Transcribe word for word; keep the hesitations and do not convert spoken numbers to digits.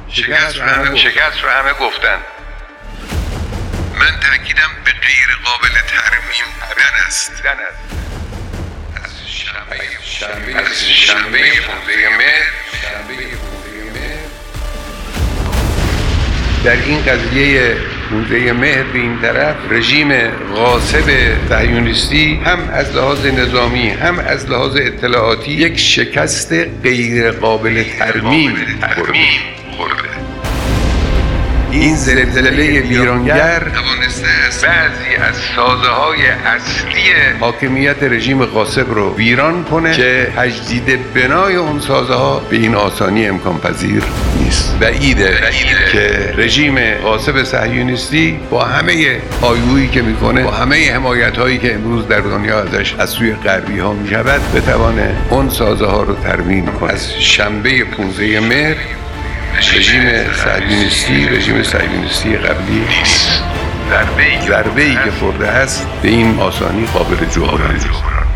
شکست رو همه شکست رو همه گفتن. من تأکیدم به غیر قابل ترمیم بودن است. از شنبه از شنبه پانزده مهر در این قضیه پانزده مهر به این طرف رژیم غاصب صهیونیستی هم از لحاظ نظامی هم از لحاظ اطلاعاتی یک شکست غیر قابل ترمیم خورده. این زلزله ویرانگر توانسته است بعضی از سازه‌های اصلی حاکمیت رژیم غاصب رو ویران کنه که تجدید بنای اون سازه‌ها به این آسانی امکان پذیر نیست. بعیده که رژیم غاصب صهیونیستی با همه آیویی که میکنه، با همه حمایت‌هایی که امروز در دنیا ازش از سوی غربی‌ها میشود، بتوانه اون سازه‌ها رو ترمیم کنه. از شنبه پانزده مهر رژیم صهیونیستی رژیم صهیونیستی قبلی نیست. ضربه‌ای که خورده است به این آسانی قابل جبران نیست.